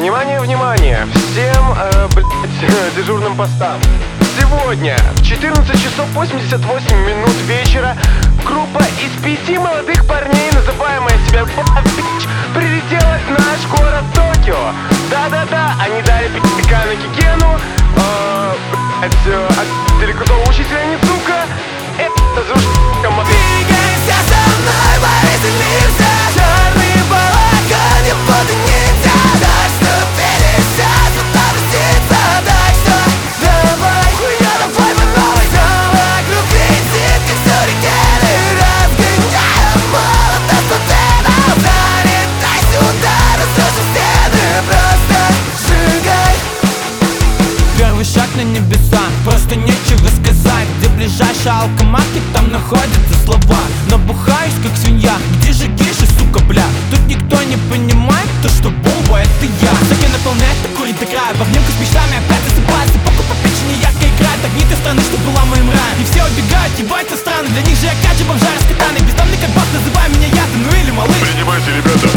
Внимание, внимание! Всем, дежурным постам. Сегодня в 14 часов 88 минут вечера группа из 5 молодых парней, называемая себя Бич, прилетела в наш город Токио. Да-да-да, они дали пи***ка на Кикену. Далеко учителя не сука. Это зушка. Двигайся со мной, повеселимся. Черный балахон, не поднимется. Так что 50, подорваться. Так что давай, хуя, давай по новой. Все вокруг кричит, как сюрикены. Разгоняем молото студентов. Залетай сюда, разрушим стены. Просто сжигай. Первый шаг на небеса, просто нечего сказать. Где ближайший алкомаркет, там находятся слова. Набухаюсь как свинья, где же гейши, сука, бля? Тут никто не понимает то, что Боба это я. Соки наполняет, так курит до края. В обнимку с мечтами опять засыпается. Покупа печени ярко играет огни той страны, что была моим раем. И все убегают, ебать со страны. Для них же я каджи, бомжа раскатанный. Бездомный как баб, называй меня ядом, ну или малыш. Принимайте, ребята.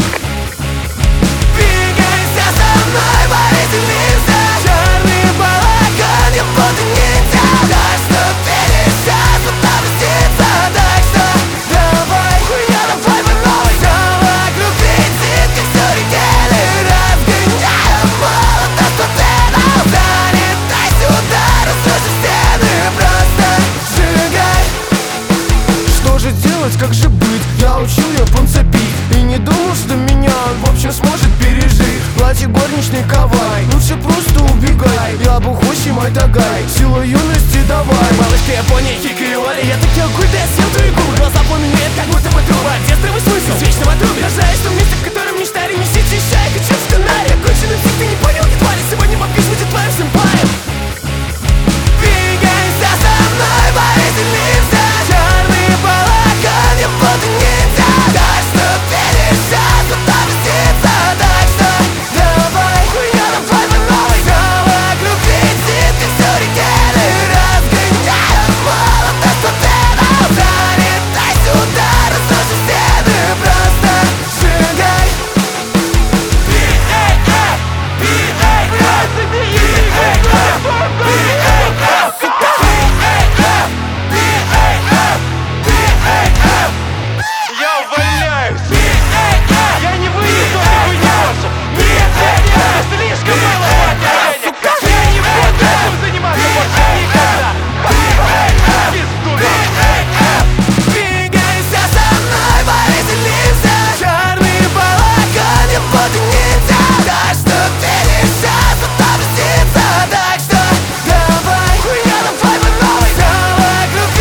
Двигайся со мной, повеселимся. Черный балахон, не поднимется. Так что 50, подорваться. Так что давай, хуя, давай по новой. Все вокруг кричит, как сюрикены. Разгоняем молото студентов. Залетай сюда, разрушим стены. Просто сжигай. Что же делать, как же быть? Я учил японца пить и не думал, что меня он в общем сможет пережить. Платье горничной кавай, лучше просто убегай. Я бухущий мой тагай, сила юности давай. Малышка Япония, хикай, Оля, я таки огуль, да я съел твою губы. Глаза пламенеют, как будто бы труба. Где здравый смысл? С вечного трубе. Рожаюсь в том месте, в котором мечтали месить. Ища, я хочу